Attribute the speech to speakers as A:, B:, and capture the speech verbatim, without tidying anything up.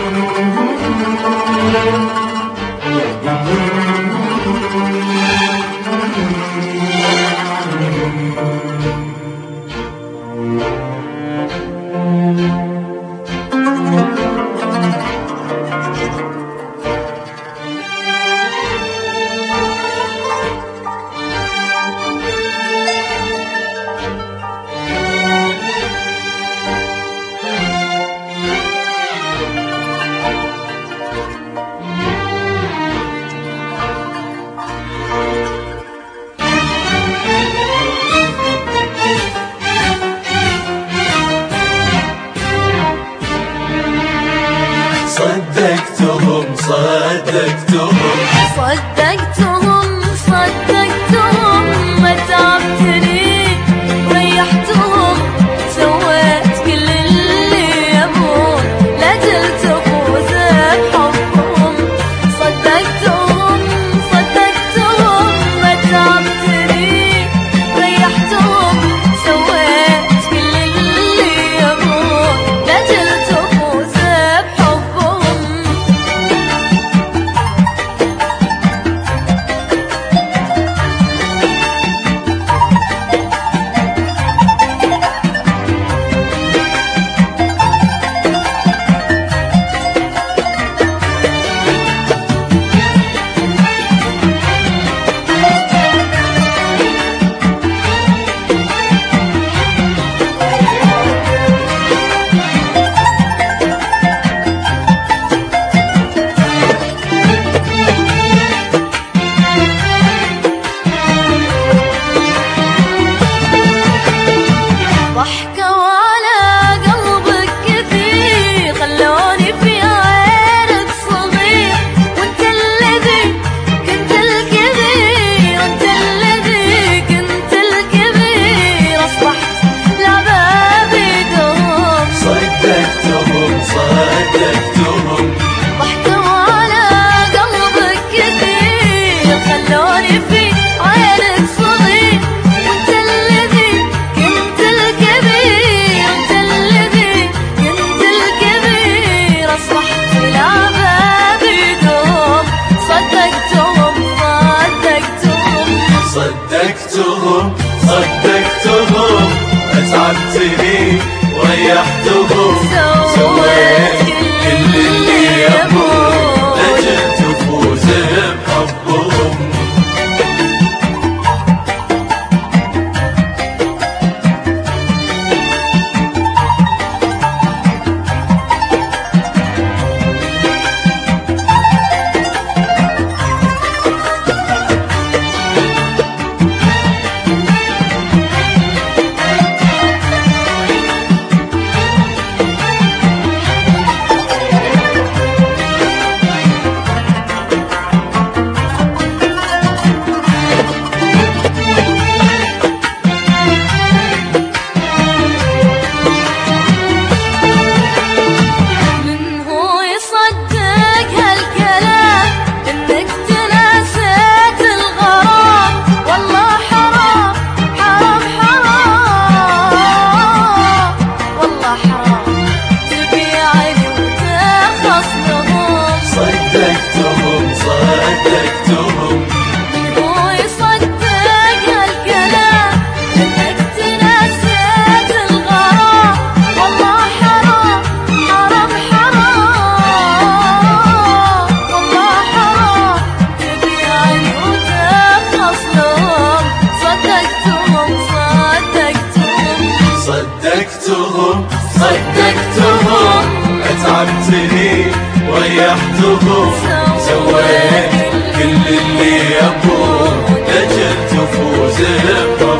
A: صدقتهم صدقتهم
B: صدقتهم صدقتهم ما تعبتني وريحتهم سويت كل اللي يبون لاجل تفوز بحبهم صدقتهم صدقتهم ما تعبتني وريحتهم سويت كل اللي يبون لاجل تفوز بحبهم
A: صدقتهم صدقتهم أتعبتني وريحتهم سويت كل اللي يبون لجل تفوز بحبهم صدقتهم صدقتهم
B: من هو يصدق هالكلام انك تنسيت الغرام والله حرام حرام حرام والله حرام تبيعني وتخلص لهم صدقتهم صدقتهم
A: صدقتهم صدقتهم أتعبتني وريحتهم سويت كل اللي يبون لجل تفوز بحبهم